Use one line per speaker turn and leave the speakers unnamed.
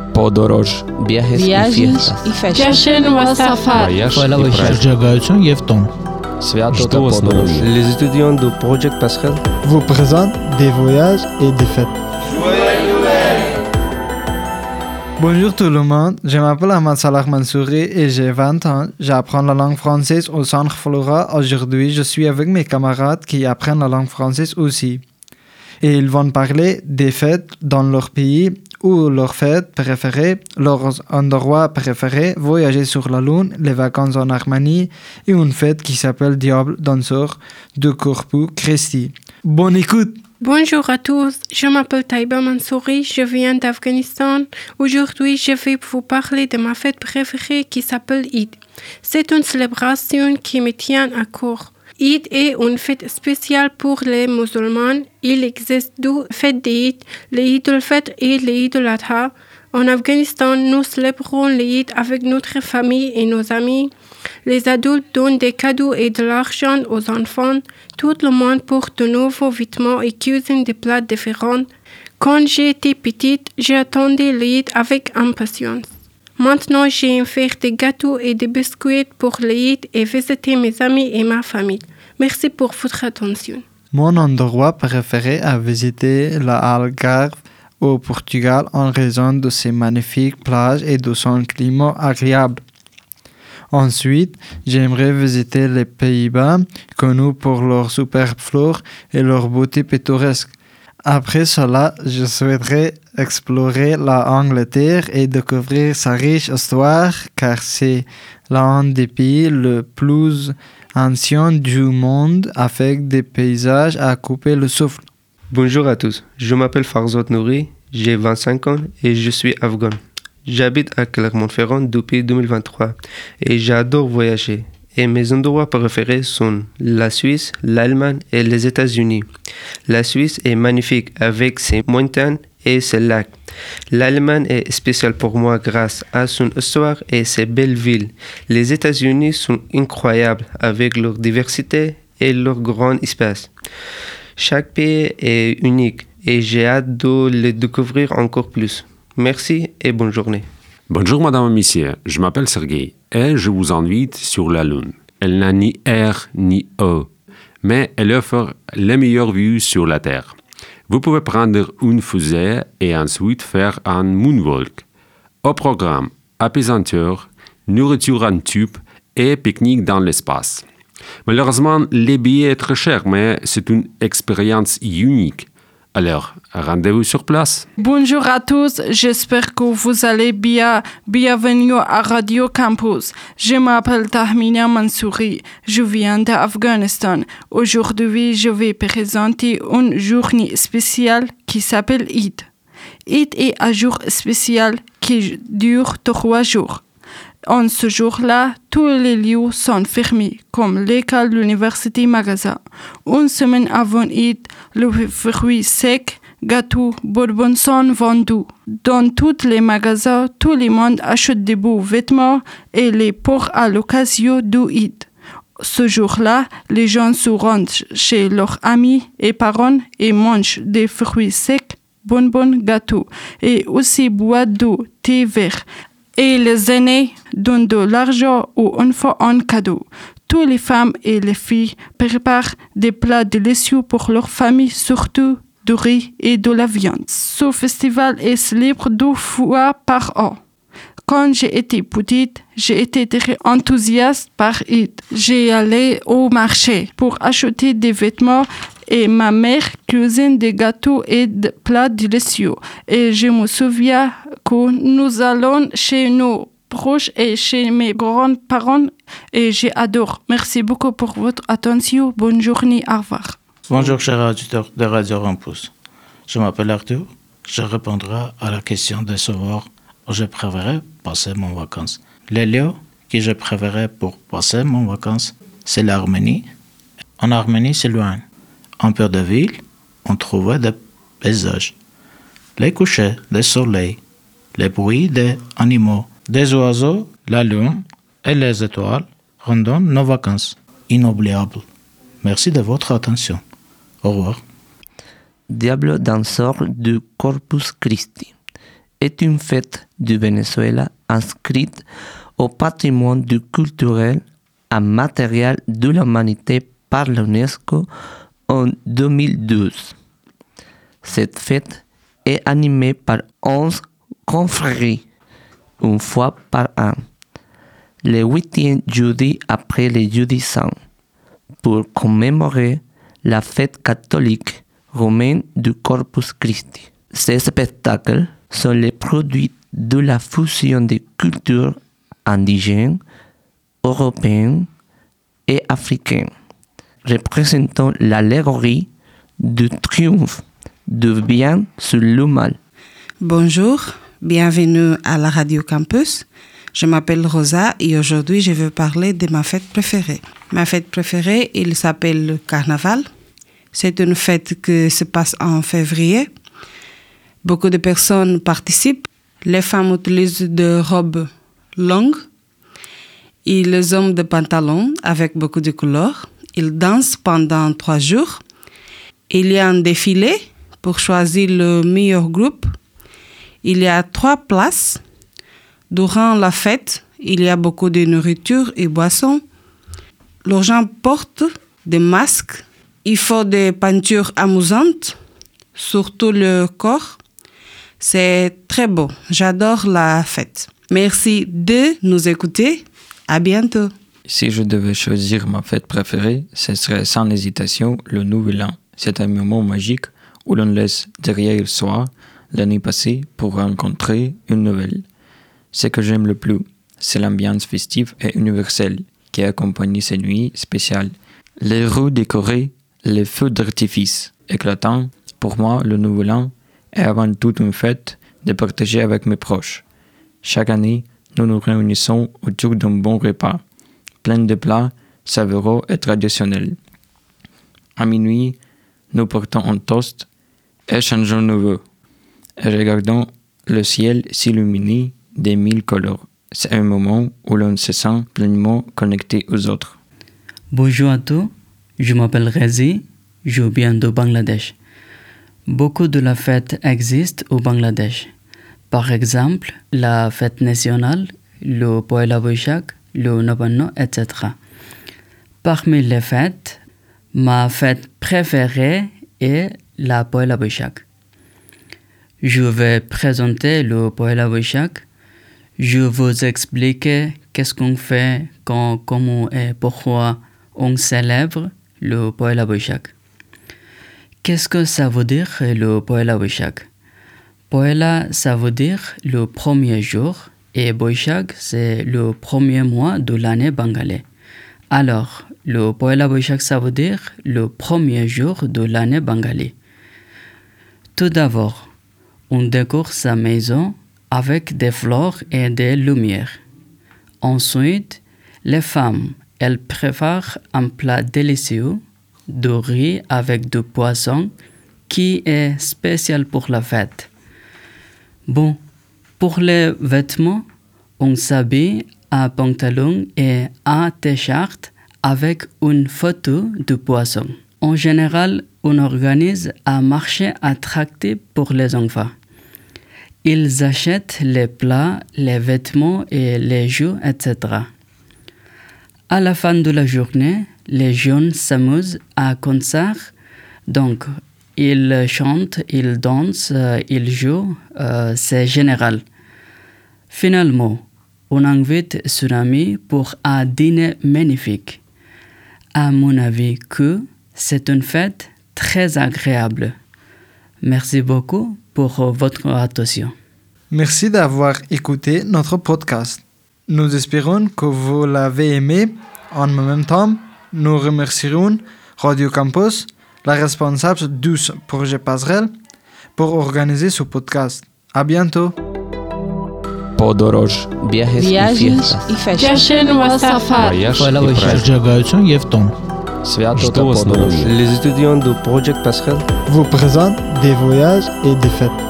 Podorож.
Viajes y fiestas.
Jashn wa Safar.
Շրջագայություն եւ տոն։
Свято та
Жду вас на
подорож.
Noël.
Les étudiants de Project Pascal
vous présentent des voyages et des fêtes. Bonjour tout le monde, je m'appelle Ahmad Salah Mansouri et j'ai 20 ans. J'apprends la langue française au Centre Flora. Aujourd'hui, je suis avec mes camarades qui apprennent la langue française aussi. Et ils vont parler des fêtes dans leur pays ou leurs fêtes préférées, leurs endroits préférés, voyager sur la Lune, les vacances en Arménie et une fête qui s'appelle Diable danseur de Corpus Christi. Bonne écoute!
Bonjour à tous, je m'appelle Taïba Mansouri, je viens d'Afghanistan. Aujourd'hui, je vais vous parler de ma fête préférée qui s'appelle Eid. C'est une célébration qui me tient à cœur. Eid est une fête spéciale pour les musulmans. Il existe deux fêtes d'Eid, l'Eid al-Fitr et l'Eid al-Adha. En Afghanistan, nous célébrons l'Eid avec notre famille et nos amis. Les adultes donnent des cadeaux et de l'argent aux enfants. Tout le monde porte de nouveaux vêtements et cuisine des plats différents. Quand j'étais petite, j'attendais l'Eid avec impatience. Maintenant, j'aime faire des gâteaux et des biscuits pour l'Eid et visiter mes amis et ma famille. Merci pour votre attention.
Mon endroit préféré à visiter la Algarve au Portugal en raison de ses magnifiques plages et de son climat agréable. Ensuite, j'aimerais visiter les Pays-Bas, connus pour leur superbe flore et leur beauté pittoresque. Après cela, je souhaiterais explorer la Angleterre et découvrir sa riche histoire, car c'est l'un des pays les plus anciens du monde, avec des paysages à couper le souffle.
Bonjour à tous, je m'appelle Farzot Nouri, j'ai 25 ans et je suis afghan. J'habite à Clermont-Ferrand depuis 2023 et j'adore voyager. Et mes endroits préférés sont la Suisse, l'Allemagne et les États-Unis. La Suisse est magnifique avec ses montagnes et ses lacs. L'Allemagne est spéciale pour moi grâce à son histoire et ses belles villes. Les États-Unis sont incroyables avec leur diversité et leur grand espace. Chaque pays est unique et j'ai hâte de le découvrir encore plus. Merci et bonne journée.
Bonjour madame et messieurs, je m'appelle Sergei et je vous invite sur la Lune. Elle n'a ni R ni E, mais elle offre les meilleures vues sur la Terre. Vous pouvez prendre une fusée et ensuite faire un moonwalk. Au programme, apesanteur, nourriture en tube et pique-nique dans l'espace. Malheureusement, les billets sont très chers, mais c'est une expérience unique. Alors, rendez-vous sur place.
Bonjour à tous, j'espère que vous allez bien. Bienvenue à Radio Campus. Je m'appelle Tahmina Mansouri, je viens d'Afghanistan. Aujourd'hui, je vais présenter une journée spéciale qui s'appelle Eid. Eid est un jour spécial qui dure 3 jours. En ce jour-là, tous les lieux sont fermés, comme l'école, l'université, magasin. Une semaine avant Eid, les fruits secs, gâteaux, bonbons sont vendus. Dans tous les magasins, tout le monde achète des beaux vêtements et les porte à l'occasion du Eid. Ce jour-là, les gens se rendent chez leurs amis et parents et mangent des fruits secs, bonbons, gâteaux et aussi boivent du thé vert. Et les aînés donnent de l'argent aux enfants en cadeau. Toutes les femmes et les filles préparent des plats délicieux pour leur famille, surtout du riz et de la viande. Ce festival est célèbre 2 fois par an. Quand j'ai été petite, j'ai été très enthousiaste par Eid. J'ai allé au marché pour acheter des vêtements et ma mère cuisine des gâteaux et des plats délicieux. Et je me souviens que nous allons chez nos proches et chez mes grands-parents et j'adore. Merci beaucoup pour votre attention. Bonne journée. Au revoir.
Bonjour chers auditeurs de Radio Campus. Je m'appelle Arthur. Je répondrai à la question de savoir où je préférerais passer mon vacances. Les lieux que je préférerais pour passer mon vacances, c'est l'Arménie. En Arménie, c'est loin. En peur de ville, on trouvait des paysages. Les couchers du soleil, les bruits des animaux, des oiseaux, la lune et les étoiles rendant nos vacances inoubliables. Merci de votre attention. Au revoir.
Diable danseur de Corpus Christi.
est une fête du Venezuela inscrite au patrimoine du culturel immatériel de l'humanité par l'UNESCO en 2012. Cette fête est animée par 11 confréries, une fois par an, le 8e jeudi après le jeudi saint, pour commémorer la fête catholique romaine du Corpus Christi. Ces spectacles sont les produits de la fusion des cultures indigènes, européennes et africaines, représentant l'allégorie du triomphe du bien sur le mal.
Bonjour, bienvenue à la Radio Campus. Je m'appelle Rosa et aujourd'hui je veux parler de ma fête préférée. Ma fête préférée, il s'appelle le Carnaval. C'est une fête qui se passe en février. Beaucoup de personnes participent. Les femmes utilisent des robes longues et les hommes des pantalons avec beaucoup de couleurs. Ils dansent pendant 3 jours. Il y a un défilé pour choisir le meilleur groupe. Il y a 3 places. Durant la fête, il y a beaucoup de nourriture et boissons. Les gens portent des masques. Il faut des peintures amusantes, surtout le corps. C'est très beau. J'adore la fête. Merci de nous écouter. À bientôt.
Si je devais choisir ma fête préférée, ce serait sans hésitation le Nouvel An. C'est un moment magique où l'on laisse derrière soi l'année passée pour rencontrer une nouvelle. Ce que j'aime le plus, c'est l'ambiance festive et universelle qui accompagne ces nuits spéciales. Les rues décorées, les feux d'artifice éclatants. Pour moi, le Nouvel An est avant tout une fête de partager avec mes proches. Chaque année, nous nous réunissons autour d'un bon repas, plein de plats savoureux et traditionnels. À minuit, nous portons un toast, échangeons nos vœux et regardons le ciel s'illuminer des 1000 couleurs. C'est un moment où l'on se sent pleinement connecté aux autres.
Bonjour à tous, je m'appelle Rezi, je viens de Bangladesh. Beaucoup de la fêtes existent au Bangladesh. Par exemple, la fête nationale, le Poela Boishak, le Novanno, etc. Parmi les fêtes, ma fête préférée est la Poela Boishak. Je vais présenter le Poela Boishak. Je vais vous expliquer qu'est-ce qu'on fait, comment et pourquoi on célèbre le Poela Boishak. Qu'est-ce que ça veut dire le Poela Boishak? Poela, ça veut dire le premier jour et Boishak, c'est le premier mois de l'année bengalais. Alors, le Poela Boishak, ça veut dire le premier jour de l'année bengalais. Tout d'abord, on décore sa maison avec des fleurs et des lumières. Ensuite, les femmes, elles préparent un plat délicieux de riz avec du poisson qui est spécial pour la fête. Bon, pour les vêtements, on s'habille à pantalon et à t-shirt avec une photo de poisson. En général, on organise un marché attractif pour les enfants. Ils achètent les plats, les vêtements et les jeux, etc. À la fin de la journée, les jeunes s'amusent à concert. Donc, ils chantent, ils dansent, ils jouent, c'est général. Finalement, on invite ses amis pour un dîner magnifique. À mon avis, c'est une fête très agréable. Merci beaucoup pour votre attention.
Merci d'avoir écouté notre podcast. Nous espérons que vous l'avez aimé. En même temps, nous remercierons Radio Campus, la responsable du projet Passerelle, pour organiser ce podcast. À bientôt.
Podorож.
Viagens e festas.
Les étudiants du projet Passerelle
vous présentent des voyages et des fêtes.